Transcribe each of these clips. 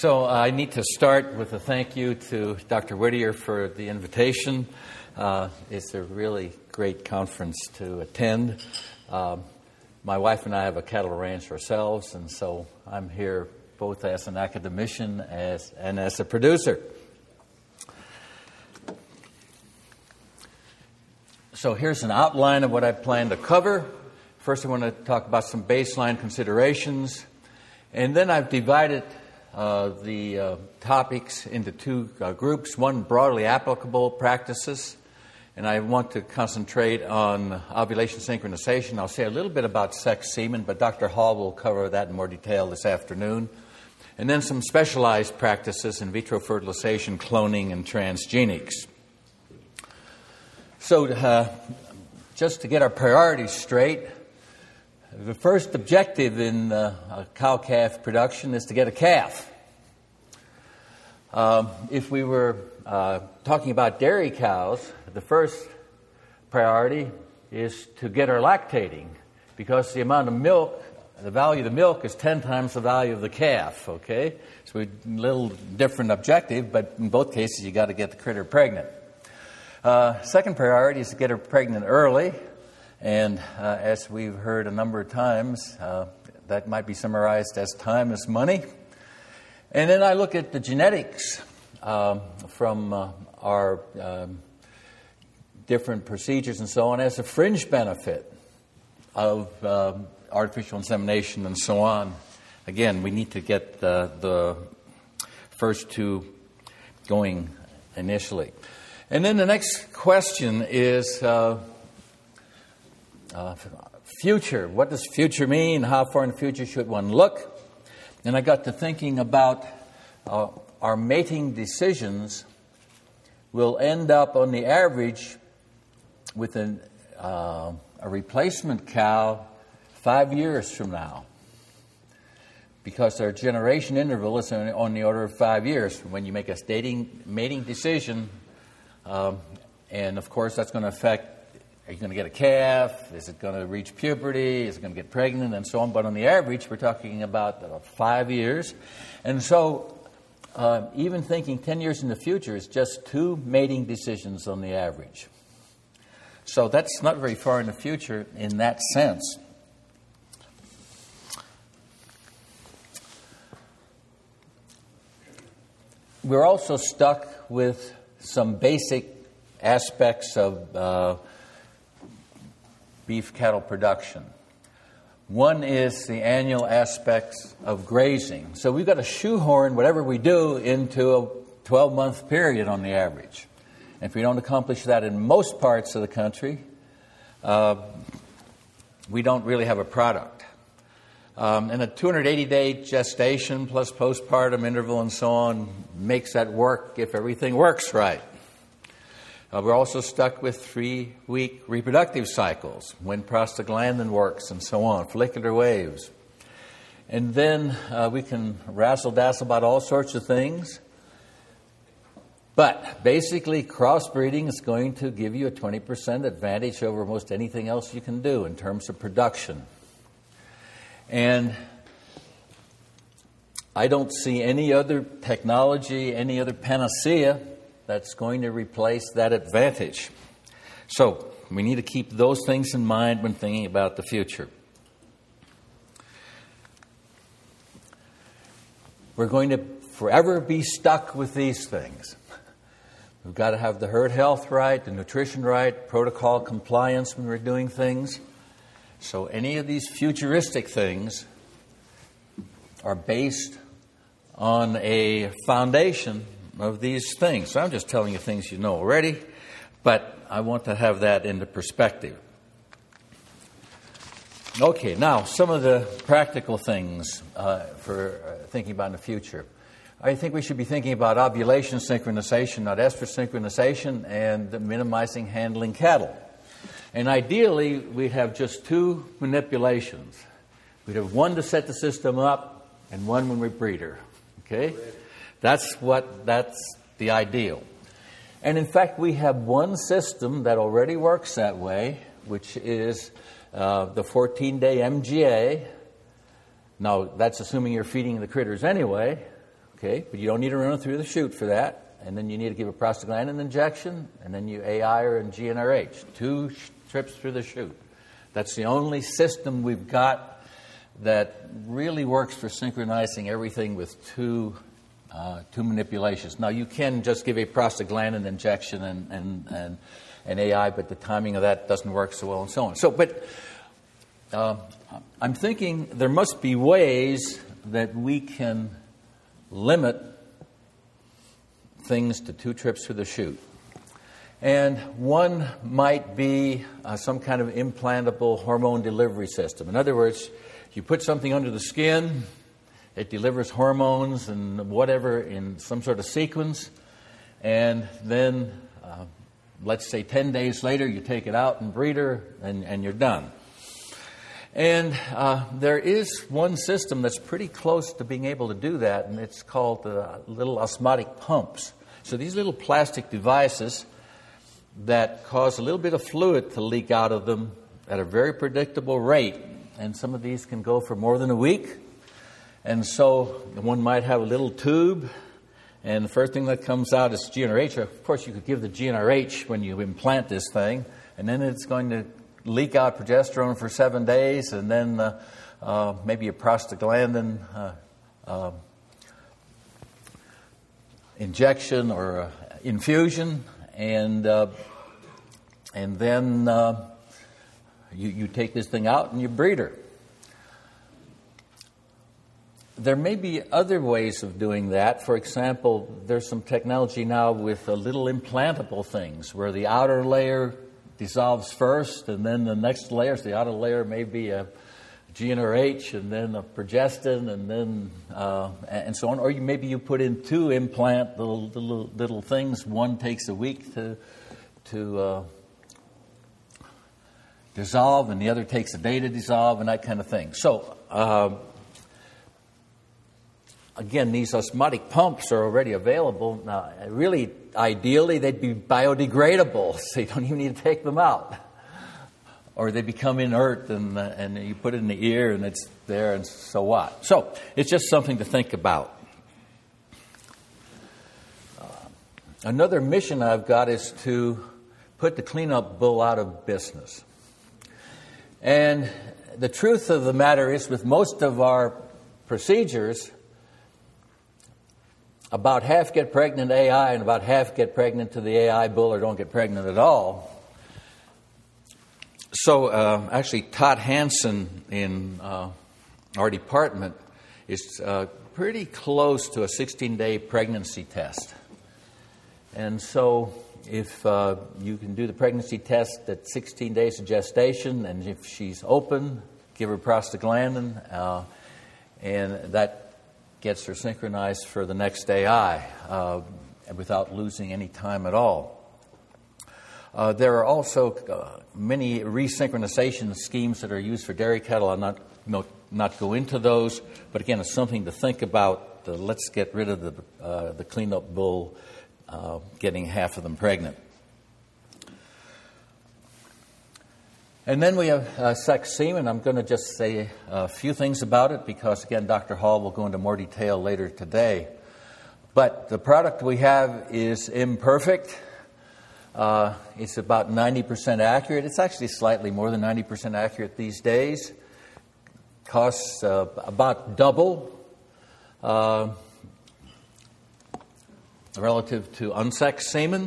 So I need to start with a thank you to Dr. Whittier for the invitation. It's a really great conference to attend. My wife and I have a cattle ranch ourselves, and so I'm here both as an academician and as a producer. So here's an outline of what I plan to cover. First, I want to talk about some baseline considerations, and then I've divided the topics into two groups. One, broadly applicable practices, and I want to concentrate on ovulation synchronization. I'll say a little bit about sex semen, but Dr. Hall will cover that in more detail this afternoon. And then some specialized practices, in vitro fertilization, cloning, and transgenics. So just to get our priorities straight, the first objective in cow-calf production is to get a calf. If we were talking about dairy cows, the first priority is to get her lactating, because the amount of milk, the value of the milk is 10 times the value of the calf, okay? So a little different objective, but in both cases you got to get the critter pregnant. Second priority is to get her pregnant early. And as we've heard a number of times, that might be summarized as time is money. And then I look at the genetics from our different procedures and so on as a fringe benefit of artificial insemination and so on. Again, we need to get the first two going initially. And then the next question is future. What does future mean? How far in the future should one look? And I got to thinking about our mating decisions will end up on the average with a replacement cow 5 years from now, because our generation interval is on the order of 5 years when you make a mating decision. And of course that's going to affect, are you going to get a calf? Is it going to reach puberty? Is it going to get pregnant? And so on. But on the average, we're talking about 5 years. And so even thinking 10 years in the future is just 2 mating decisions on the average. So that's not very far in the future in that sense. We're also stuck with some basic aspects of beef cattle production. One is the annual aspects of grazing. So we've got to shoehorn whatever we do into a 12-month period on the average. And if we don't accomplish that in most parts of the country, we don't really have a product. And a 280-day gestation plus postpartum interval and so on makes that work if everything works right. We're also stuck with 3-week reproductive cycles, when prostaglandin works and so on, follicular waves. And then we can razzle-dazzle about all sorts of things. But basically, crossbreeding is going to give you a 20% advantage over most anything else you can do in terms of production. And I don't see any other technology, any other panacea that's going to replace that advantage. So we need to keep those things in mind when thinking about the future. We're going to forever be stuck with these things. We've got to have the herd health right, the nutrition right, protocol compliance when we're doing things. So any of these futuristic things are based on a foundation of these things. So I'm just telling you things you know already, but I want to have that into perspective. Okay, now some of the practical things for thinking about in the future. I think we should be thinking about ovulation synchronization, not estrus synchronization, and minimizing handling cattle. And ideally, we'd have just 2 manipulations. We'd have one to set the system up and one when we breed her. Okay? That's the ideal. And in fact, we have one system that already works that way, which is the 14-day MGA. Now, that's assuming you're feeding the critters anyway, Okay, but you don't need to run it through the chute for that. And then you need to give a prostaglandin injection, and then you AI or in GnRH. 2 trips through the chute. That's the only system we've got that really works for synchronizing everything with two manipulations. Now, you can just give a prostaglandin injection and AI, but the timing of that doesn't work so well and so on. But I'm thinking there must be ways that we can limit things to 2 trips through the chute. And one might be some kind of implantable hormone delivery system. In other words, you put something under the skin, it delivers hormones and whatever in some sort of sequence, and then, let's say 10 days later, you take it out and breed her, and you're done. And there is one system that's pretty close to being able to do that, and it's called little osmotic pumps. So these little plastic devices that cause a little bit of fluid to leak out of them at a very predictable rate. And some of these can go for more than a week. And so one might have a little tube, and the first thing that comes out is GnRH. Of course, you could give the GnRH when you implant this thing, and then it's going to leak out progesterone for 7 days, and then maybe a prostaglandin injection or infusion, and then you take this thing out and you breed her. There may be other ways of doing that. For example, there's some technology now with little implantable things where the outer layer dissolves first, and then the next layers, the outer layer may be a GnRH, and then a progestin, and then and so on. Or maybe you put in 2 implant little things. One takes a week to dissolve, and the other takes a day to dissolve, and that kind of thing. So, again, these osmotic pumps are already available. Now, really, ideally, they'd be biodegradable, so you don't even need to take them out. Or they become inert, and you put it in the ear, and it's there, and so what? So, it's just something to think about. Another mission I've got is to put the cleanup bull out of business. And the truth of the matter is, with most of our procedures, about half get pregnant AI and about half get pregnant to the AI bull or don't get pregnant at all. So actually Todd Hansen in our department is pretty close to a 16-day pregnancy test. And so if you can do the pregnancy test at 16 days of gestation, and if she's open, give her prostaglandin, and that gets her synchronized for the next AI without losing any time at all. There are also many resynchronization schemes that are used for dairy cattle. I'll not go into those, but again, it's something to think about. Let's get rid of the cleanup bull getting half of them pregnant. And then we have sex semen. I'm going to just say a few things about it because, again, Dr. Hall will go into more detail later today. But the product we have is imperfect. It's about 90% accurate. It's actually slightly more than 90% accurate these days. Costs about double relative to unsexed semen.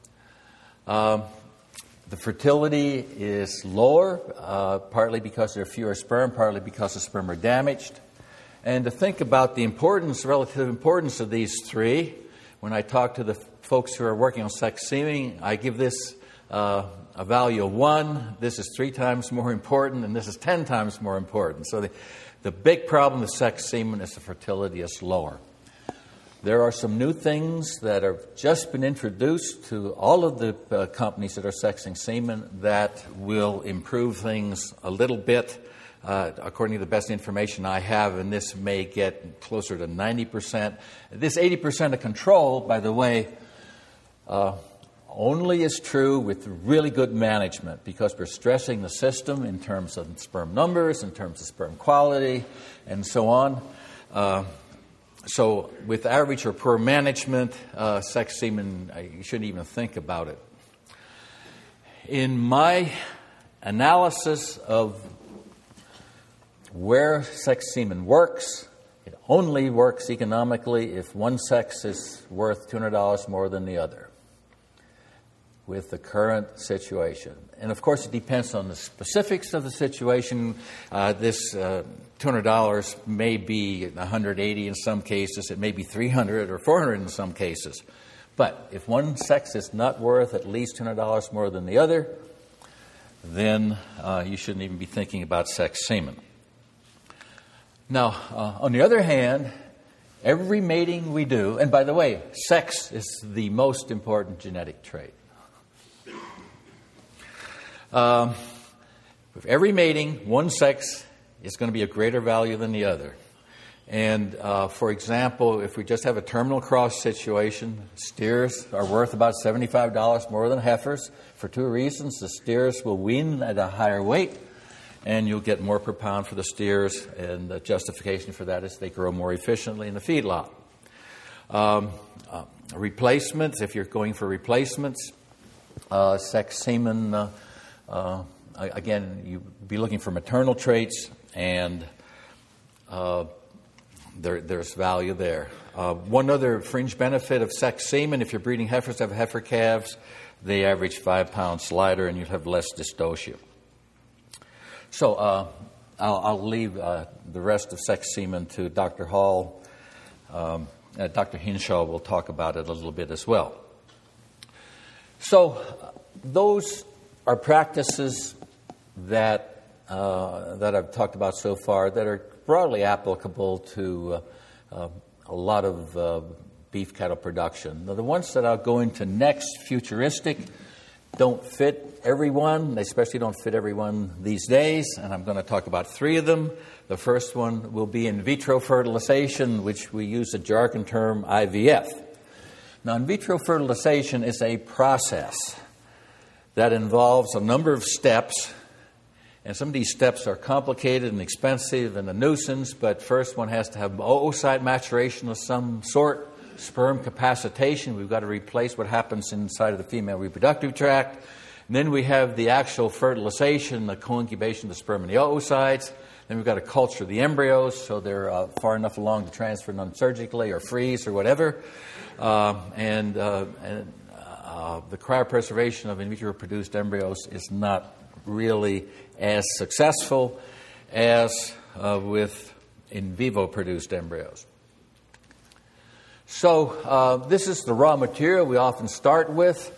The fertility is lower, partly because there are fewer sperm, partly because the sperm are damaged. And to think about the relative importance of these 3, when I talk to the folks who are working on sex semen, I give this a value of 1. This is 3 times more important, and this is 10 times more important. So the big problem with sex semen is the fertility is lower. There are some new things that have just been introduced to all of the companies that are sexing semen that will improve things a little bit, according to the best information I have, and this may get closer to 90%. This 80% of control, by the way, only is true with really good management because we're stressing the system in terms of sperm numbers, in terms of sperm quality, and so on. So with average or poor management, sex semen, you shouldn't even think about it. In my analysis of where sex semen works, it only works economically if one sex is worth $200 more than the other with the current situation. And of course, it depends on the specifics of the situation. This $200 may be $180 in some cases. It may be $300 or $400 in some cases. But if one sex is not worth at least $200 more than the other, then you shouldn't even be thinking about sex semen. Now, on the other hand, every mating we do, and by the way, sex is the most important genetic trait. With every mating, one sex is going to be of greater value than the other. And for example, if we just have a terminal cross situation, steers are worth about $75 more than heifers for two reasons. The steers will wean at a higher weight, and you'll get more per pound for the steers, and the justification for that is they grow more efficiently in the feedlot. Replacements, if you're going for replacements, sex semen, again, you'd be looking for maternal traits, and there's value there. One other fringe benefit of sex semen, if you're breeding heifers that have heifer calves, they average 5 pounds lighter, and you have less dystocia. So I'll leave the rest of sex semen to Dr. Hall. Dr. Hinshaw will talk about it a little bit as well. So those are practices that I've talked about so far that are broadly applicable to a lot of beef cattle production. Now, the ones that I'll go into next, futuristic, don't fit everyone. They especially don't fit everyone these days, and I'm going to talk about 3 of them. The first one will be in vitro fertilization, which we use the jargon term IVF. Now, in vitro fertilization is a process that involves a number of steps, and some of these steps are complicated and expensive and a nuisance, but first one has to have oocyte maturation of some sort, sperm capacitation. We've got to replace what happens inside of the female reproductive tract. And then we have the actual fertilization, the co-incubation of the sperm and the oocytes. Then we've got to culture the embryos so they're far enough along to transfer non-surgically or freeze or whatever. And the cryopreservation of in vitro produced embryos is not really as successful as with in vivo produced embryos. So this is the raw material we often start with.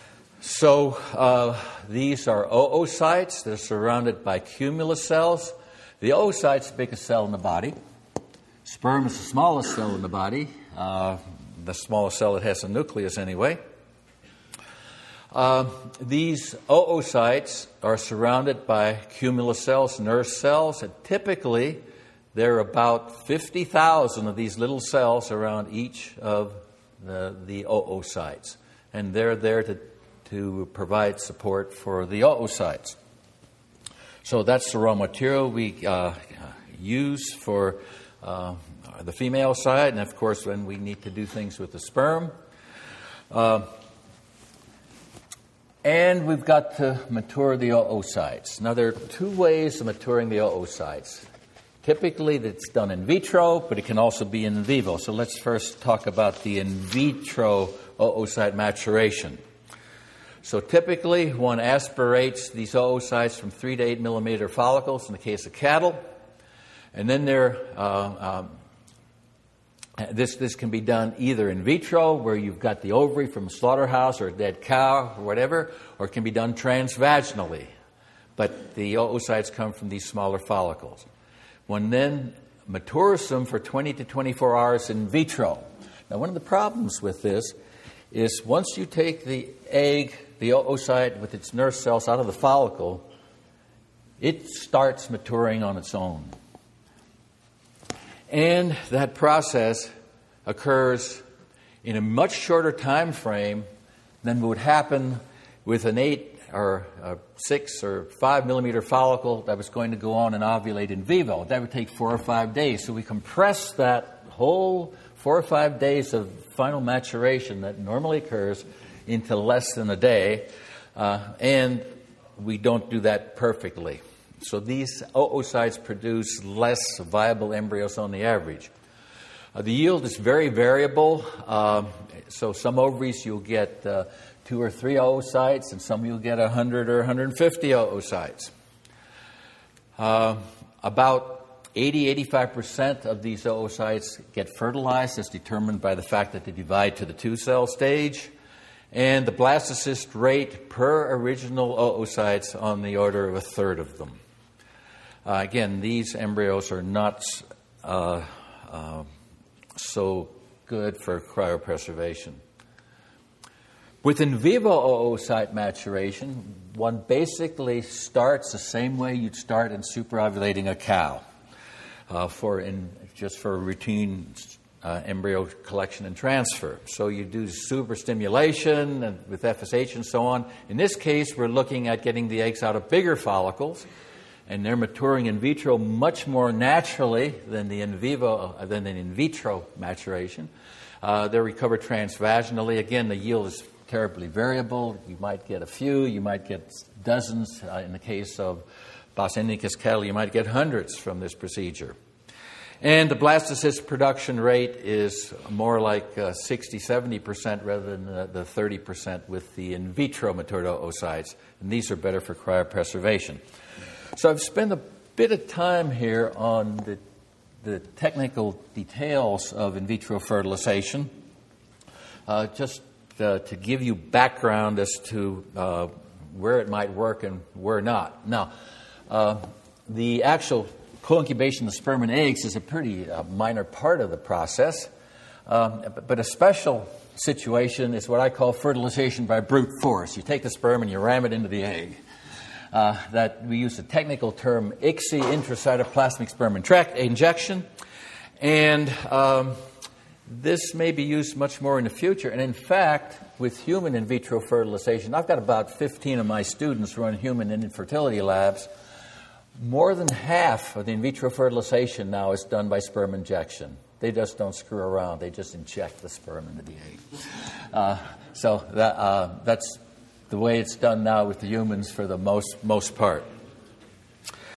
So these are oocytes. They're surrounded by cumulus cells. The oocyte is the biggest cell in the body. Sperm is the smallest cell in the body. The smallest cell that has a nucleus anyway. These oocytes are surrounded by cumulus cells, nurse cells, and typically there are about 50,000 of these little cells around each of the oocytes, and they're there to provide support for the oocytes. So that's the raw material we use for the female side, and of course when we need to do things with the sperm. And we've got to mature the oocytes. Now, there are 2 ways of maturing the oocytes. Typically, it's done in vitro, but it can also be in vivo. So let's first talk about the in vitro oocyte maturation. So typically, one aspirates these oocytes from 3 to 8 millimeter follicles in the case of cattle. And then this can be done either in vitro, where you've got the ovary from a slaughterhouse or a dead cow or whatever, or it can be done transvaginally. But the oocytes come from these smaller follicles. One then matures them for 20 to 24 hours in vitro. Now, one of the problems with this is once you take the egg, the oocyte with its nurse cells out of the follicle, it starts maturing on its own. And that process occurs in a much shorter time frame than would happen with an 8 or a 6 or 5 millimeter follicle that was going to go on and ovulate in vivo. That would take 4 or 5 days. So we compress that whole 4 or 5 days of final maturation that normally occurs into less than a day, and we don't do that perfectly. So these oocytes produce less viable embryos on the average. The yield is very variable. So some ovaries you'll get 2 or 3 oocytes, and some you'll get 100 or 150 oocytes. About 80-85% of these oocytes get fertilized, as determined by the fact that they divide to the 2-cell stage. And the blastocyst rate per original oocytes on the order of a third of them. Again, these embryos are not so good for cryopreservation. With in vivo oocyte maturation, one basically starts the same way you'd start in superovulating a cow just for routine embryo collection and transfer. So you do superstimulation and with FSH and so on. In this case, we're looking at getting the eggs out of bigger follicles, and they're maturing in vitro much more naturally than the in vitro maturation. They're recovered transvaginally. Again, the yield is terribly variable. You might get a few, you might get dozens. In the case of Bos indicus cattle, you might get hundreds from this procedure. And the blastocyst production rate is more like 60-70% rather than the 30% with the in vitro matured oocytes. And these are better for cryopreservation. So I've spent a bit of time here on the technical details of in vitro fertilization, just to give you background as to where it might work and where not. Now, the actual co-incubation of sperm and eggs is a pretty minor part of the process, but a special situation is what I call fertilization by brute force. You take the sperm and you ram it into the egg. That we use the technical term ICSI, intracytoplasmic sperm injection, and this may be used much more in the future. And in fact, with human in vitro fertilization, I've got about 15 of my students run human infertility labs. More than half of the in vitro fertilization now is done by sperm injection. They just don't screw around. They just inject the sperm into the egg. So that's the way it's done now with the humans for the most part.